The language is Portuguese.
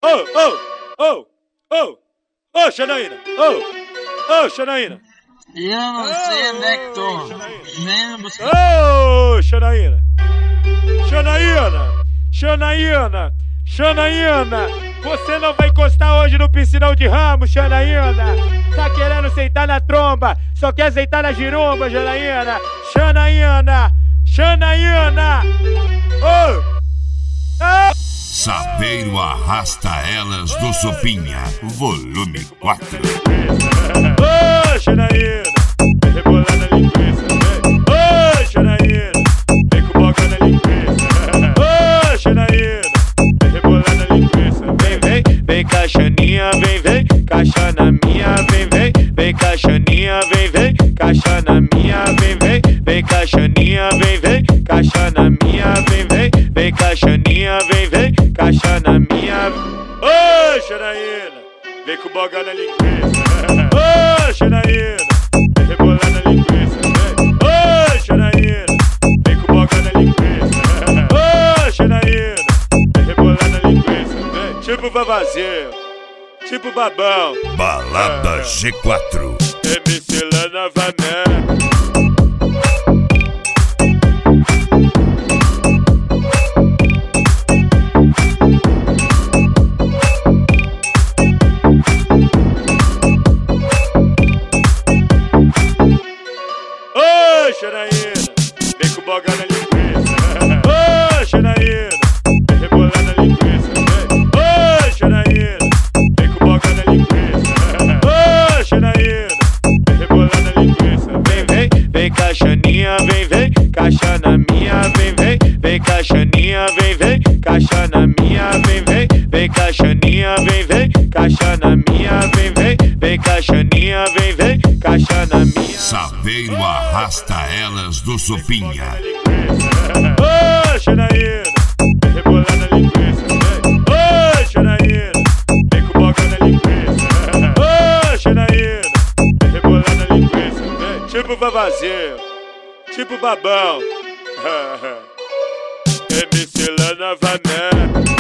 Ô, Janaína! Ô, Janaína! Eu não sei onde é que tô. Vem me buscar. Ô, Janaína! Janaína! Você não vai encostar hoje no piscinão de Ramos, Janaína! Tá querendo sentar na tromba, só quer sentar na giromba, Janaína! Janaína! Ô! Saveiro arrasta elas do Sopinha, volume 4. Ô, Janaína, vem rebolar na linguiça, vem. Ô, Janaína, vem com boca na linguiça. Ô, Janaína, vem rebolar na linguiça, vem caixaninha, vem, caixa na minha, vem caixaninha, vem, caixa na minha, vem caixaninha, vem, caixa na minha, vem caixaninha, vem, caixa na minha. Ô, Janaína, vem com boga na linguiça. Ô, Janaína, vem rebolar na linguiça, vem. Ô, Janaína, vem com boga na linguiça. Ô, Janaína, vem rebolar na linguiça, vem. Tipo vavazinho, tipo babão. Balada G4. MC Lana Vané. Ô, Janaína, vem com boga na linguiça. Ô, Janaína, vem rebolar na linguiça, vem. Ô, Janaína, vem com boga na linguiça. Ô, Janaína, vem rebolar na linguiça, vem caixaninha, vem, caixa na minha, vem caixaninha, vem, caixa na minha, vem caixaninha, vem, caixa na minha, vem caixaninha, vem, caixa na minha. Saveiro arrasta elas do Sopinha. Ô, Janaína, vem rebolar na linguiça, vem. Ô, Janaína, vem com boca na linguiça. Ô, Janaína, vem rebolar na linguiça, vem. Tipo vavazinho, tipo babão. MC Lana Vané.